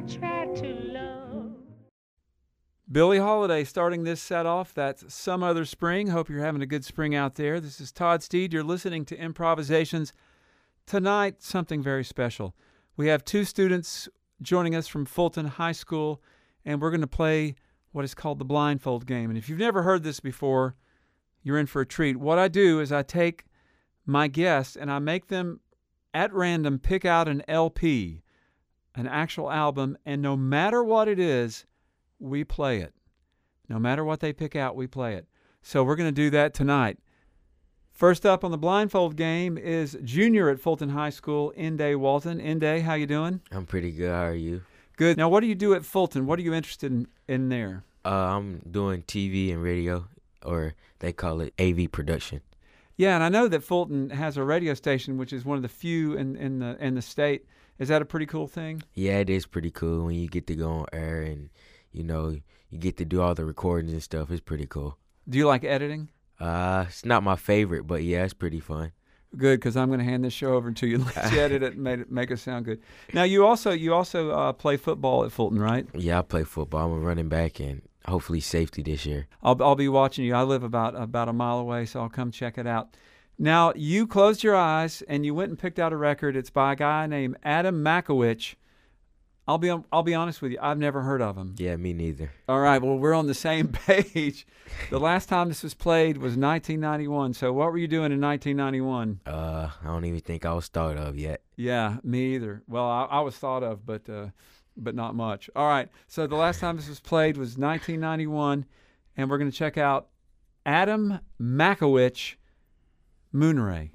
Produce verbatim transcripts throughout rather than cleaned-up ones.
try to love. Billie Holiday starting this set off. That's Some Other Spring. Hope you're having a good spring out there. This is Todd Steed. You're listening to Improvisations. Tonight, something very special. We have two students joining us from Fulton High School, and we're going to play what is called the blindfold game. And if you've never heard this before, you're in for a treat. What I do is I take my guests and I make them at random pick out an L P, an actual album, and no matter what it is, we play it. No matter what they pick out, we play it. So we're going to do that tonight. First up on the blindfold game is junior at Fulton High School, Inday Walton. Inday, how you doing? I'm pretty good. How are you? Good. Now, what do you do at Fulton? What are you interested in, in there? Uh, I'm doing T V and radio, or they call it A V production. Yeah, and I know that Fulton has a radio station, which is one of the few in, in the in the state. Is that a pretty cool thing? Yeah, it is pretty cool when you get to go on air and, you know, you get to do all the recordings and stuff. It's pretty cool. Do you like editing? Uh, it's not my favorite, but yeah, it's pretty fun. Good, because I'm going to hand this show over to you and let you edit it and make it, make it sound good. Now, you also you also uh, play football at Fulton, right? Yeah, I play football. I'm a running back and hopefully safety this year. I'll I'll be watching you. I live about about a mile away, so I'll come check it out. Now, you closed your eyes and you went and picked out a record. It's by a guy named Adam Makowicz. I'll be I'll be honest with you. I've never heard of him. Yeah, me neither. All right. Well, we're on the same page. The last time this was played was nineteen ninety-one. So what were you doing in nineteen ninety-one? Uh, I don't even think I was thought of yet. Yeah, me either. Well, I, I was thought of, but uh, but not much. All right. So the last time this was played was nineteen ninety-one, and we're going to check out Adam Makowicz, Moonray.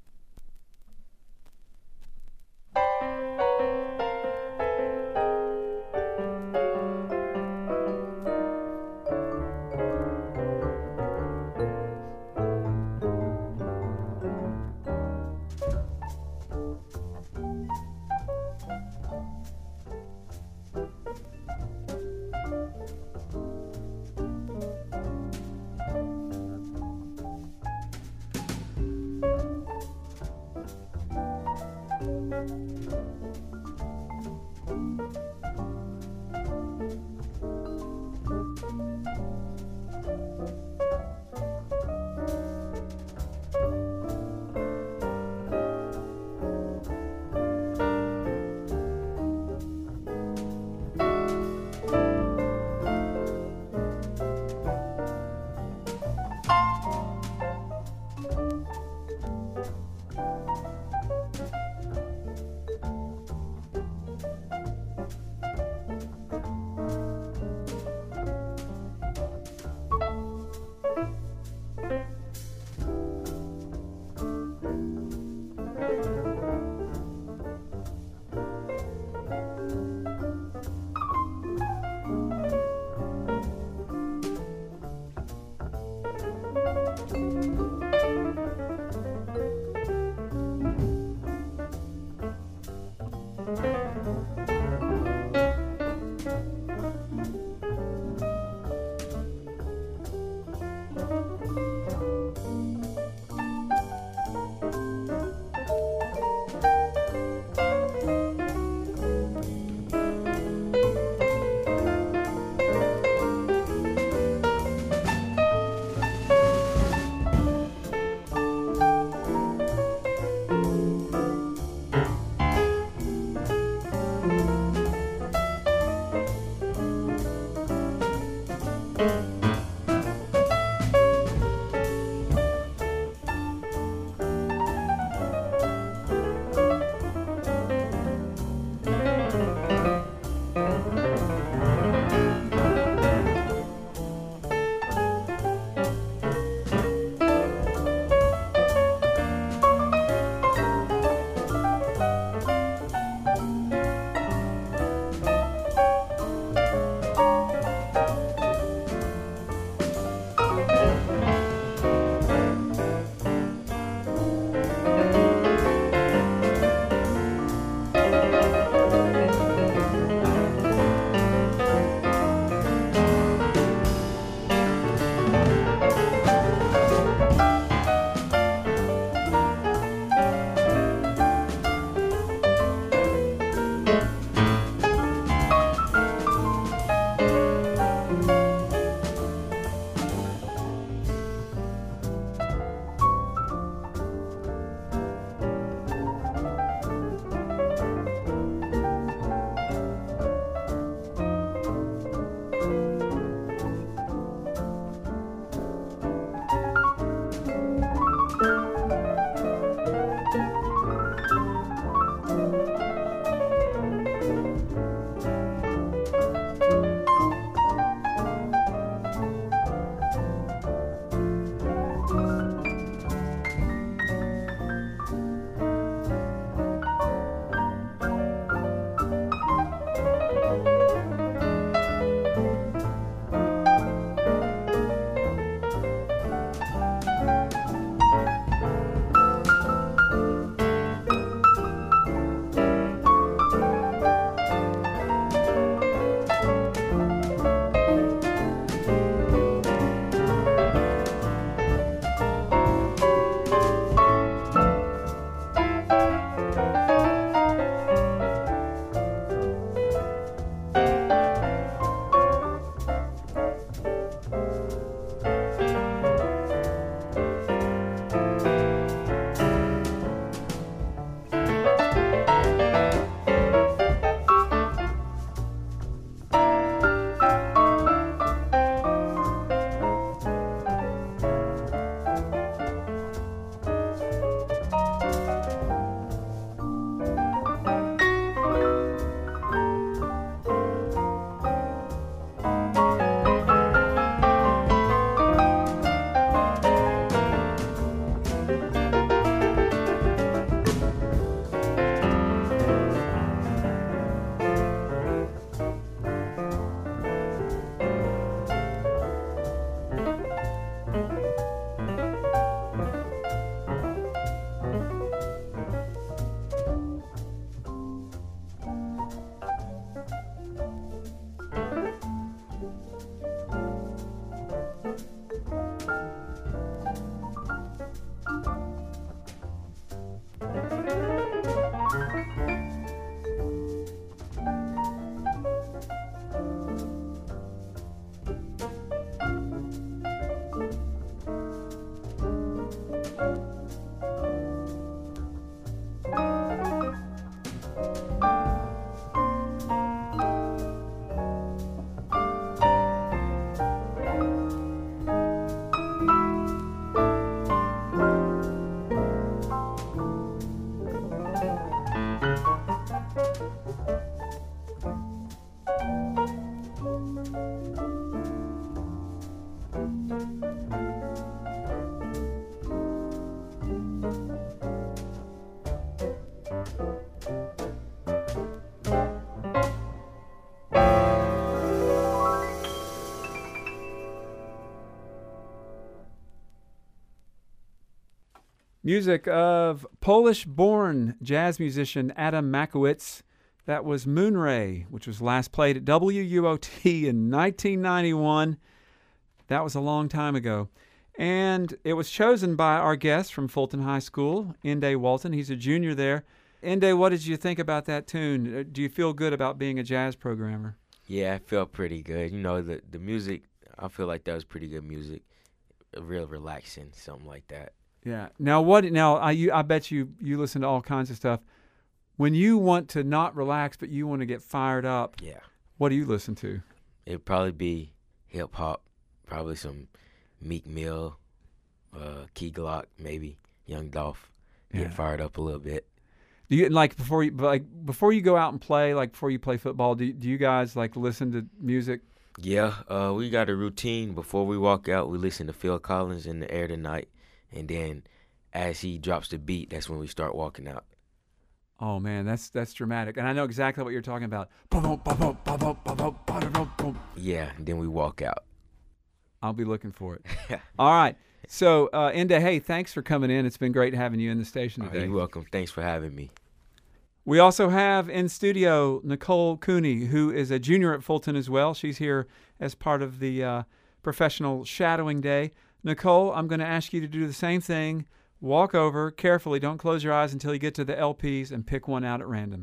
Music of Polish-born jazz musician Adam Makowitz. That was Moonray, which was last played at W U O T in nineteen ninety-one. That was a long time ago. And it was chosen by our guest from Fulton High School, Inde Walton. He's a junior there. Inde, what did you think about that tune? Do you feel good about being a jazz programmer? Yeah, I felt pretty good. You know, the the music, I feel like that was pretty good music. Real relaxing, something like that. Yeah. Now, what? Now, I you, I bet you you listen to all kinds of stuff. When you want to not relax, but you want to get fired up, Yeah. what do you listen to? It'd probably be hip hop, probably some Meek Mill, uh, Key Glock, maybe Young Dolph. Get Yeah. fired up a little bit. Do you like before you like before you go out and play, like before you play football? Do do you guys like listen to music? Yeah, uh, we got a routine. Before we walk out, we listen to Phil Collins in the air tonight, and then as he drops the beat, that's when we start walking out. Oh man, that's that's dramatic, and I know exactly what you're talking about. Boom, boom, boom, boom, boom, boom, boom, boom, boom, boom, boom. Yeah, and then we walk out. I'll be looking for it. All right. So, uh, Inde, hey, thanks for coming in. It's been great having you in the station Oh, today. you're welcome. Thanks for having me. We also have in studio Nicole Cooney, who is a junior at Fulton as well. She's here as part of the uh, professional shadowing day. Nicole, I'm going to ask you to do the same thing. Walk over carefully. Don't close your eyes until you get to the L Ps and pick one out at random.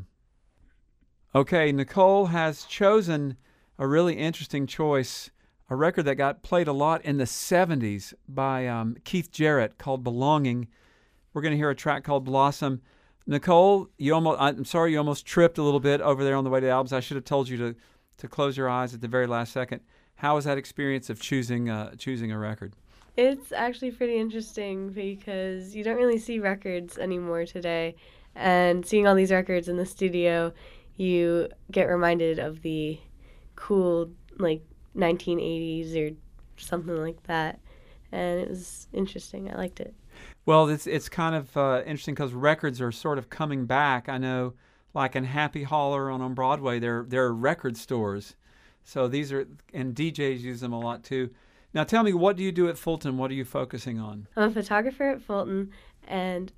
Okay, Nicole has chosen a really interesting choice, a record that got played a lot in the seventies by um, Keith Jarrett called Belonging. We're going to hear a track called Blossom. Nicole, you almost, I'm sorry you almost tripped a little bit over there on the way to the albums. I should have told you to, to close your eyes at the very last second. How was that experience of choosing uh, choosing a record? It's actually pretty interesting because you don't really see records anymore today. And seeing all these records in the studio, you get reminded of the cool, like, nineteen eighties or something like that. And it was interesting. I liked it. Well, it's it's kind of uh, interesting because records are sort of coming back. I know, like in Happy Holler on, on Broadway, there there are record stores. So these are, and D Js use them a lot too. Now tell me, what do you do at Fulton? What are you focusing on? I'm a photographer at Fulton, and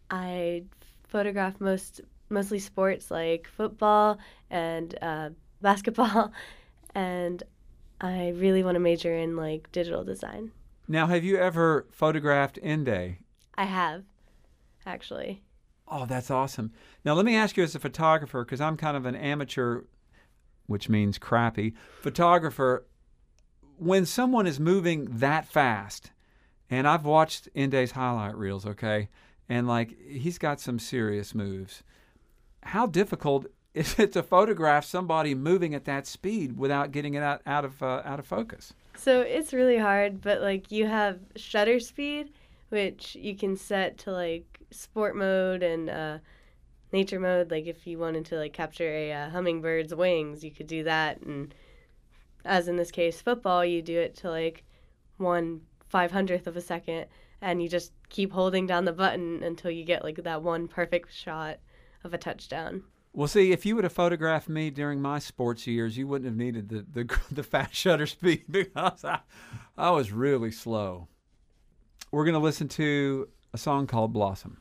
I photograph most mostly sports like football and uh, basketball, and I really want to major in like digital design. Now, have you ever photographed Inde? I have, actually. Oh, that's awesome. Now, let me ask you as a photographer, because I'm kind of an amateur, which means crappy, photographer. When someone is moving that fast, and I've watched Inde's highlight reels, okay, and like he's got some serious moves, how difficult is it to photograph somebody moving at that speed without getting it out, out of uh, out of focus? So it's really hard, but like you have shutter speed, which you can set to like sport mode and uh, nature mode. Like if you wanted to like capture a uh, hummingbird's wings, you could do that. And as in this case, football, you do it to like one five hundredth of a second, and you just keep holding down the button until you get like that one perfect shot of a touchdown. Well, see, if you would have photographed me during my sports years, you wouldn't have needed the the, the fast shutter speed because I, I was really slow. We're going to listen to a song called Blossom.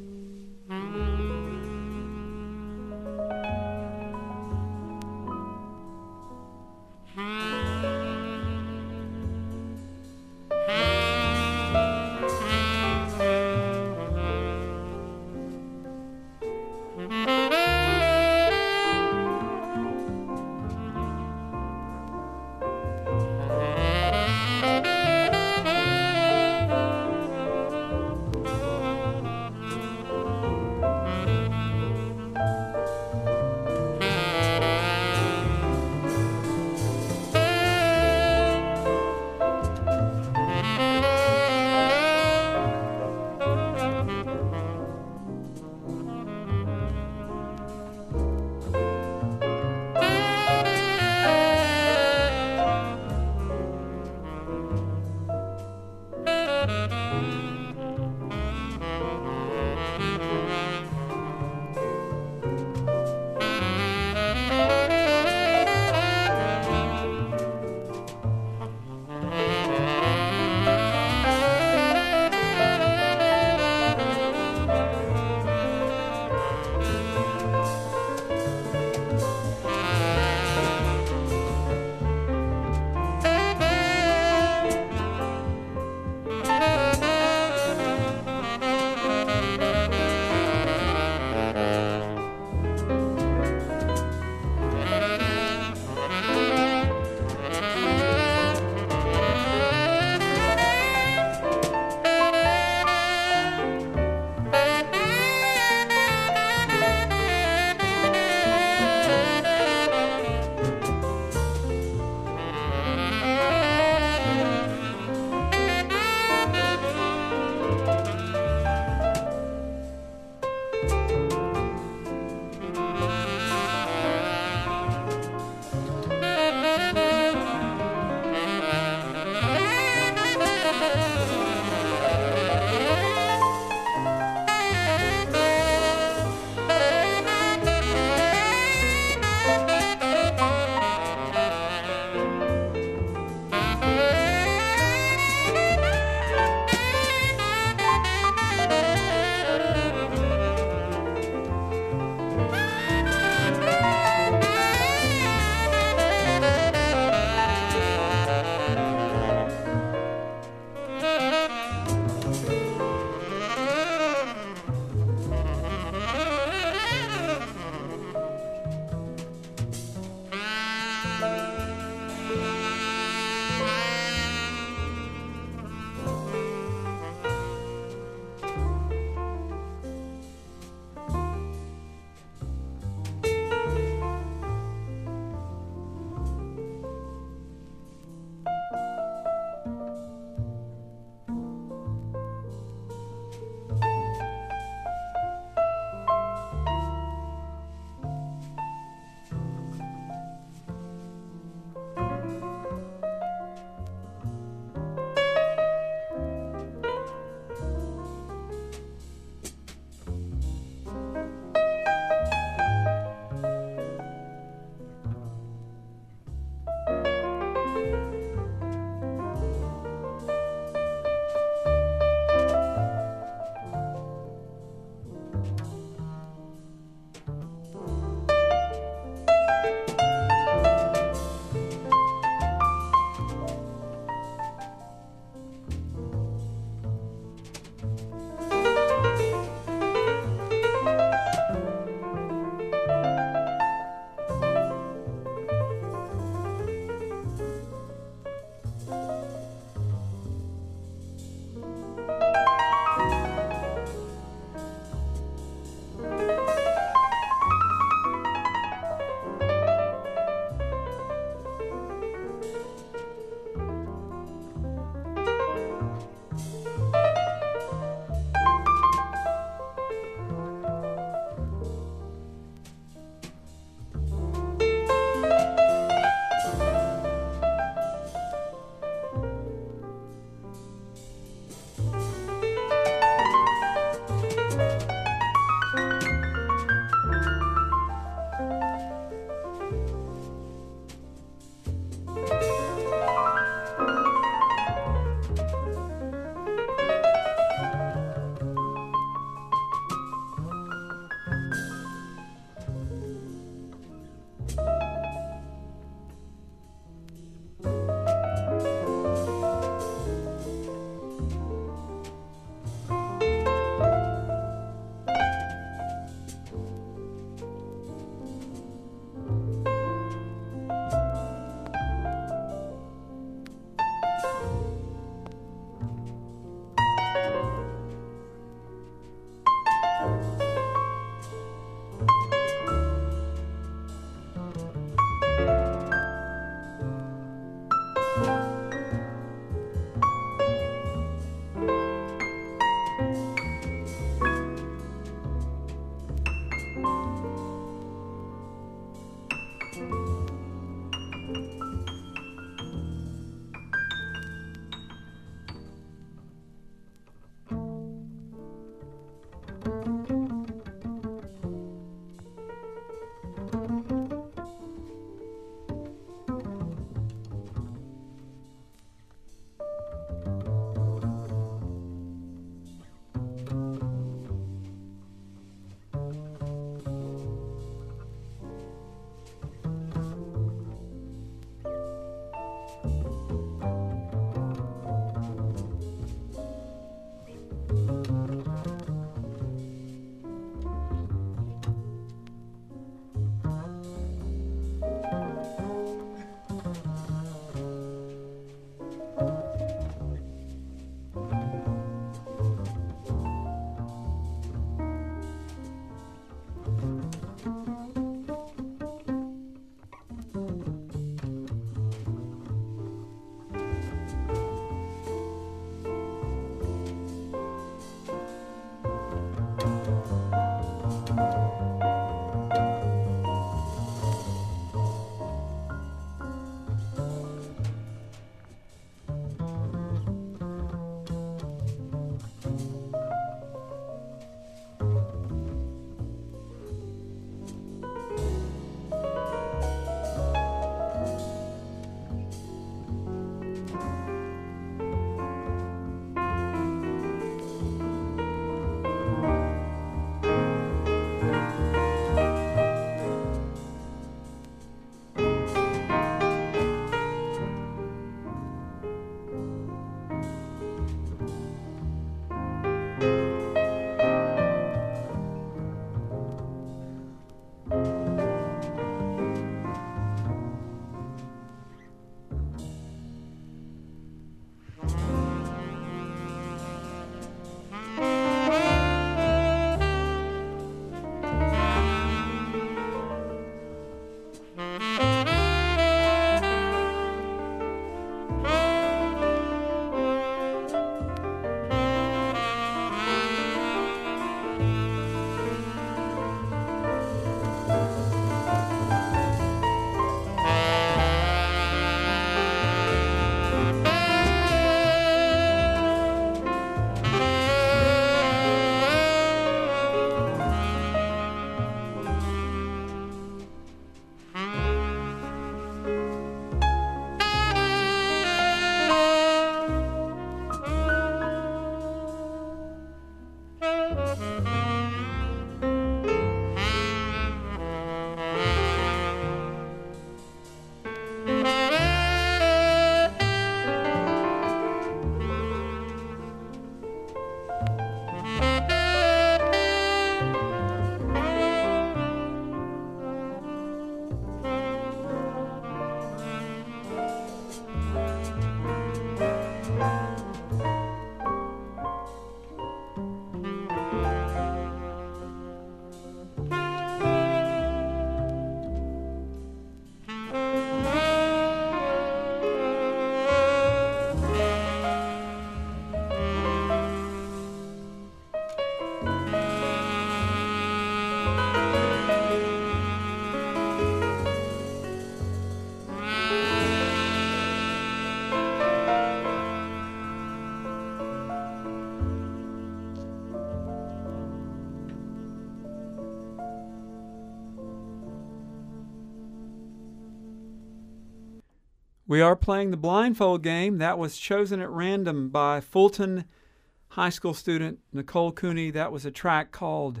We are playing the blindfold game that was chosen at random by Fulton High School student Nicole Cooney. That was a track called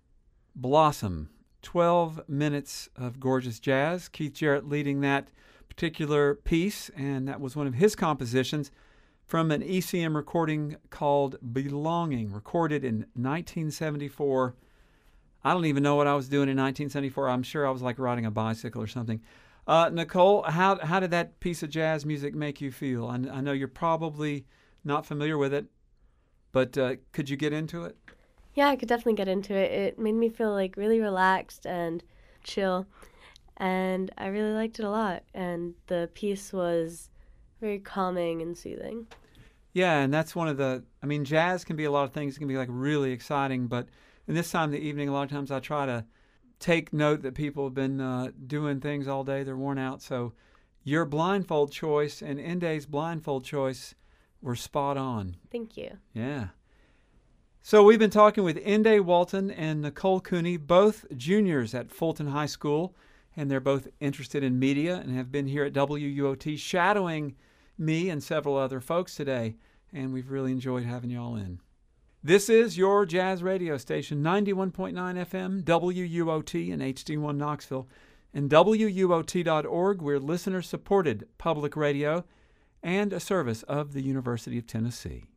Blossom. twelve minutes of gorgeous jazz. Keith Jarrett leading that particular piece, and that was one of his compositions from an E C M recording called Belonging, recorded in nineteen seventy-four. I don't even know what I was doing in nineteen seventy-four. I'm sure I was like riding a bicycle or something. Uh, Nicole, how how did that piece of jazz music make you feel? I, I know you're probably not familiar with it, but uh, could you get into it? Yeah, I could definitely get into it. It made me feel like really relaxed and chill, and I really liked it a lot. And the piece was very calming and soothing. Yeah, and that's one of the, I mean, jazz can be a lot of things. It can be like really exciting, but in this time of the evening, a lot of times I try to take note that people have been uh, doing things all day. They're worn out. So your blindfold choice and Inday's blindfold choice were spot on. Thank you. Yeah. So we've been talking with Inday Walton and Nicole Cooney, both juniors at Fulton High School, and they're both interested in media and have been here at W U O T shadowing me and several other folks today, and we've really enjoyed having you all in. This is your jazz radio station, ninety-one point nine F M, W U O T in H D one Knoxville, and W U O T dot org. We're listener-supported public radio and a service of the University of Tennessee.